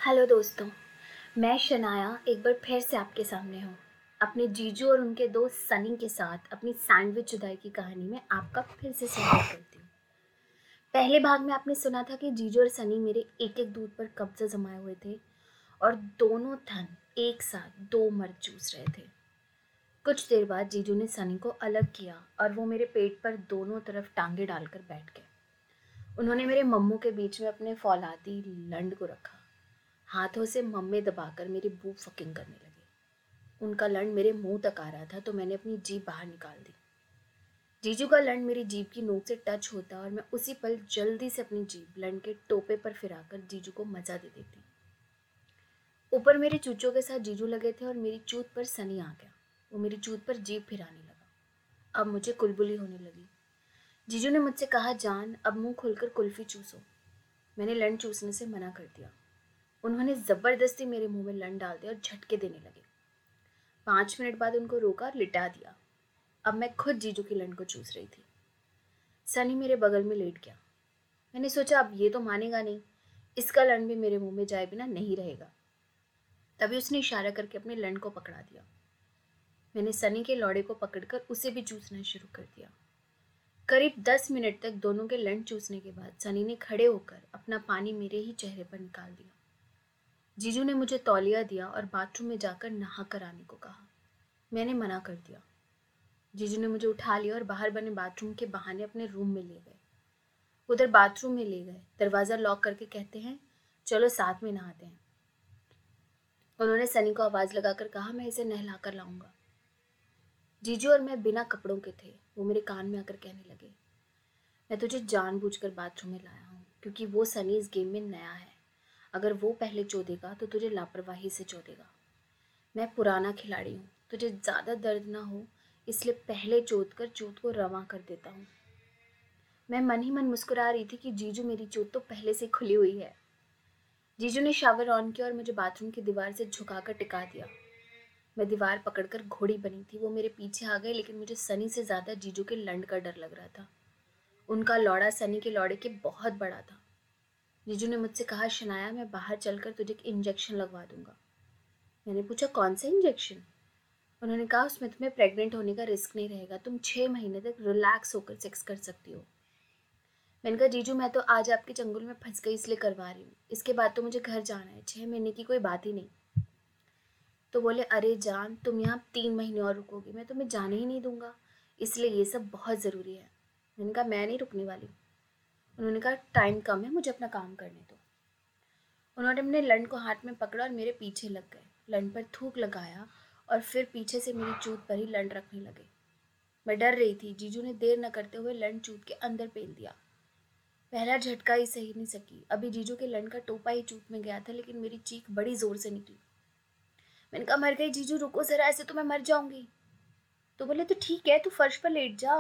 Hello दोस्तों, मैं शनाया एक बार फिर से आपके सामने हूँ। अपने जीजू और उनके दोस्त सनी के साथ अपनी सैंडविच जुदाई की कहानी में आपका फिर से स्वागत करती हूँ। पहले भाग में आपने सुना था कि जीजू और सनी मेरे एक एक दूध पर कब्जा जमाए हुए थे और दोनों थन एक साथ दो मर्द चूस रहे थे। कुछ देर बाद जीजू ने सनी को अलग किया और वो मेरे पेट पर दोनों तरफ टांगे डालकर बैठ गए। उन्होंने मेरे मम्मू के बीच में अपने फौलादी लंड को रखा। हाथों से मम्मे दबाकर मेरी बूब फकिंग करने लगे। उनका लंड मेरे मुंह तक आ रहा था तो मैंने अपनी जीभ बाहर निकाल दी। जीजू का लंड मेरी जीभ की नोक से टच होता और मैं उसी पल जल्दी से अपनी जीभ लंड के टोपे पर फिराकर जीजू को मजा दे देती। ऊपर मेरे चूचों के साथ जीजू लगे थे और मेरी चूत पर सनी आ गया। वो मेरी चूत पर जीभ फिराने लगा। अब मुझे कुलबुली होने लगी। जीजू ने मुझसे कहा, जान अब मुंह खोलकर कुल्फी चूसो। मैंने लंड चूसने से मना कर दिया। उन्होंने जबरदस्ती मेरे मुंह में लंड डाल दिया और झटके देने लगे। 5 मिनट बाद उनको रोका और लिटा दिया। अब मैं खुद जीजू की लंड को चूस रही थी। सनी मेरे बगल में लेट गया। मैंने सोचा अब ये तो मानेगा नहीं, इसका लंड भी मेरे मुंह में जाए बिना नहीं रहेगा। तभी उसने इशारा करके अपने लंड को पकड़ा दिया। मैंने सनी के लौड़े को पकड़कर उसे भी चूसना शुरू कर दिया। करीब 10 मिनट तक दोनों के लंड चूसने के बाद सनी ने खड़े होकर अपना पानी मेरे ही चेहरे पर निकाल दिया। जीजू ने मुझे तौलिया दिया और बाथरूम में जाकर नहा कर आने को कहा। मैंने मना कर दिया। जीजू ने मुझे उठा लिया और बाहर बने बाथरूम के बहाने अपने रूम में ले गए। उधर बाथरूम में ले गए, दरवाज़ा लॉक करके कहते हैं, चलो साथ में नहाते हैं। उन्होंने सनी को आवाज़ लगाकर कहा, मैं इसे नहला कर लाऊंगा। जीजू और मैं बिना कपड़ों के थे। वो मेरे कान में आकर कहने लगे, मैं तुझे जानबूझकर बाथरूम में लाया हूँ क्योंकि वो सनी इस गेम में नया है। अगर वो पहले चोदेगा तो तुझे लापरवाही से चोदेगा। मैं पुराना खिलाड़ी हूँ, तुझे ज़्यादा दर्द ना हो इसलिए पहले चोद कर चोट को रवां कर देता हूँ। मैं मन ही मन मुस्कुरा रही थी कि जीजू मेरी चोट तो पहले से खुली हुई है। जीजू ने शावर ऑन किया और मुझे बाथरूम की दीवार से झुकाकर टिका दिया। मैं दीवार पकड़कर घोड़ी बनी थी। वो मेरे पीछे आ गए, लेकिन मुझे सनी से ज़्यादा जीजू के लंड का डर लग रहा था। उनका लौड़ा सनी के लौड़े के बहुत बड़ा था। जीजू ने मुझसे कहा, शनाया मैं बाहर चलकर तुझे एक इंजेक्शन लगवा दूंगा। मैंने पूछा, कौन सा इंजेक्शन? उन्होंने कहा, उसमें तुम्हें प्रेग्नेंट होने का रिस्क नहीं रहेगा, तुम 6 महीने तक रिलैक्स होकर सेक्स कर सकती हो। मैंने कहा, जीजू मैं तो आज आपके चंगुल में फंस गई इसलिए करवा रही हूँ, इसके बाद तो मुझे घर जाना है, 6 महीने की कोई बात ही नहीं। तो बोले, अरे जान तुम यहाँ 3 महीने और रुकोगी, मैं तुम्हें जाने ही नहीं दूंगा, इसलिए ये सब बहुत ज़रूरी है। मैंने कहा, मैं नहीं रुकने वाली। उन्होंने कहा, टाइम कम है, मुझे अपना काम करने दो। उन्होंने अपने लंड को हाथ में पकड़ा और मेरे पीछे लग गए। लंड पर थूक लगाया और फिर पीछे से मेरी चूत पर ही लंड रखने लगे। मैं डर रही थी। जीजू ने देर न करते हुए लंड चूत के अंदर पेल दिया। पहला झटका ही सही नहीं सकी। अभी जीजू के लंड का टोपा ही चूत में गया था, लेकिन मेरी चीख बड़ी जोर से निकली। मैंने कहा, मर गई जीजू, रुको जरा, ऐसे तो मैं मर जाऊंगी। तो बोले, तो ठीक है, तू फर्श पर लेट जा।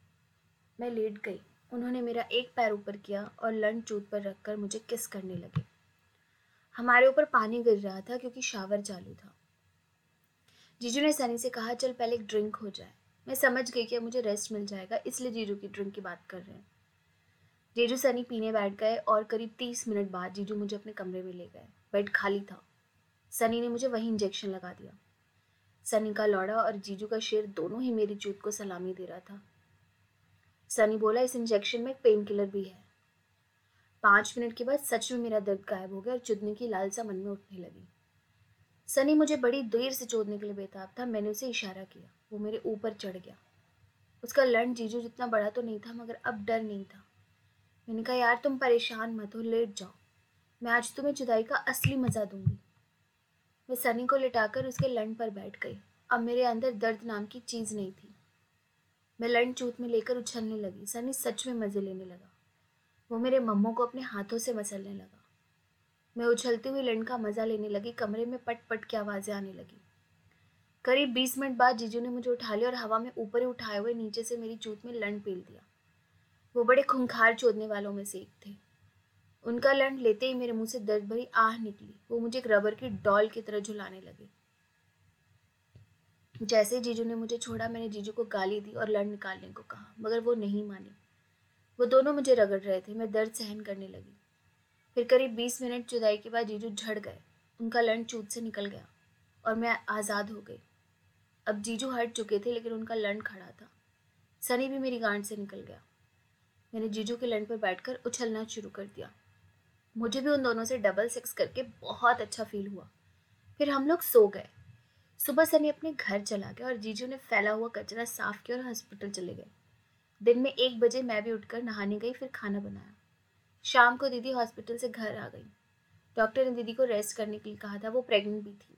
मैं लेट गई। उन्होंने मेरा एक पैर ऊपर किया और लंड चूत पर रखकर मुझे किस करने लगे। हमारे ऊपर पानी गिर रहा था क्योंकि शावर चालू था। जीजू ने सनी से कहा, चल पहले एक ड्रिंक हो जाए। मैं समझ गई कि अब मुझे रेस्ट मिल जाएगा, इसलिए जीजू की ड्रिंक की बात कर रहे हैं। जीजू सनी पीने बैठ गए और करीब 30 मिनट बाद जीजू मुझे अपने कमरे में ले गए। बेड खाली था। सनी ने मुझे वही इंजेक्शन लगा दिया। सनी का लौड़ा और जीजू का शेर दोनों ही मेरी चूत को सलामी दे रहा था। सनी बोला, इस इंजेक्शन में एक पेन किलर भी है। 5 मिनट के बाद सच में मेरा दर्द गायब हो गया और चुदने की लालसा मन में उठने लगी। सनी मुझे बड़ी देर से चोदने के लिए बेताब था। मैंने उसे इशारा किया। वो मेरे ऊपर चढ़ गया। उसका लंड जीजू जितना बड़ा तो नहीं था, मगर अब डर नहीं था। मैंने कहा, यार तुम परेशान मत हो, लेट जाओ, मैं आज तुम्हें जुदाई का असली मजा दूंगी। मैं सनी को लिटाकर उसके लंड पर बैठ गई। अब मेरे अंदर दर्द नाम की चीज नहीं थी। मैं लंड चूत में लेकर उछलने लगी। सनी सच में मजे लेने लगा। वो मेरे मम्मों को अपने हाथों से मसलने लगा। मैं उछलती हुई लंड का मजा लेने लगी। कमरे में पट पट की आवाजें आने लगी। करीब 20 मिनट बाद जीजू ने मुझे उठा लिया और हवा में ऊपर ही उठाए हुए नीचे से मेरी चूत में लंड पेल दिया। वो बड़े खूंखार चोदने वालों में से एक थे। उनका लंड लेते ही मेरे मुंह से दर्द भरी आह निकली। वो मुझे एक रबर की डॉल की तरह झुलाने लगे। जैसे जीजू ने मुझे छोड़ा, मैंने जीजू को गाली दी और लंड निकालने को कहा, मगर वो नहीं माने। वो दोनों मुझे रगड़ रहे थे। मैं दर्द सहन करने लगी। फिर करीब 20 मिनट जुदाई के बाद जीजू झड़ गए, उनका लंड चूत से निकल गया और मैं आज़ाद हो गई। अब जीजू हट चुके थे लेकिन उनका लंड खड़ा था। सनी भी मेरी गांड से निकल गया। मैंने जीजू के लंड पर बैठकर उछलना शुरू कर दिया। मुझे भी उन दोनों से डबल सेक्स करके बहुत अच्छा फील हुआ। फिर हम लोग सो गए। सुबह सनी अपने घर चला गया और जीजू ने फैला हुआ कचरा साफ किया और हॉस्पिटल चले गए। दिन में 1 बजे मैं भी उठकर नहाने गई, फिर खाना बनाया। शाम को दीदी हॉस्पिटल से घर आ गई। डॉक्टर ने दीदी को रेस्ट करने के लिए कहा था, वो प्रेग्नेंट भी थी।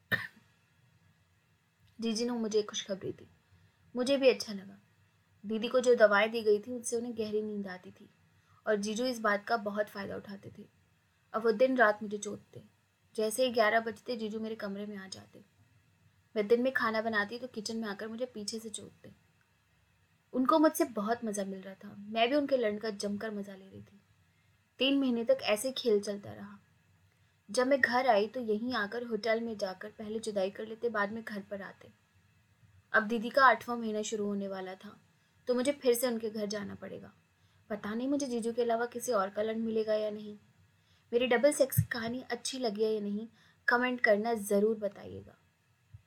जीजी ने मुझे खुशखबरी दी। मुझे भी अच्छा लगा। दीदी को जो दवाएं दी गई थी उससे उन्हें गहरी नींद आती थी और जीजू इस बात का बहुत फ़ायदा उठाते थे। अब वो दिन रात मुझे चोदते। जैसे ही 11 बजते जीजू मेरे कमरे में आ जाते। मैं दिन में खाना बनाती तो किचन में आकर मुझे पीछे से चोदते। उनको मुझसे बहुत मज़ा मिल रहा था। मैं भी उनके लड़न का जमकर मज़ा ले रही थी। 3 महीने तक ऐसे खेल चलता रहा। जब मैं घर आई तो यहीं आकर होटल में जाकर पहले जुदाई कर लेते, बाद में घर पर आते। अब दीदी का 8वां महीना शुरू होने वाला था तो मुझे फिर से उनके घर जाना पड़ेगा। पता नहीं मुझे जीजू के अलावा किसी और का लंड मिलेगा या नहीं। मेरी डबल सेक्स की कहानी अच्छी लगी है या नहीं, कमेंट करना ज़रूर बताइएगा।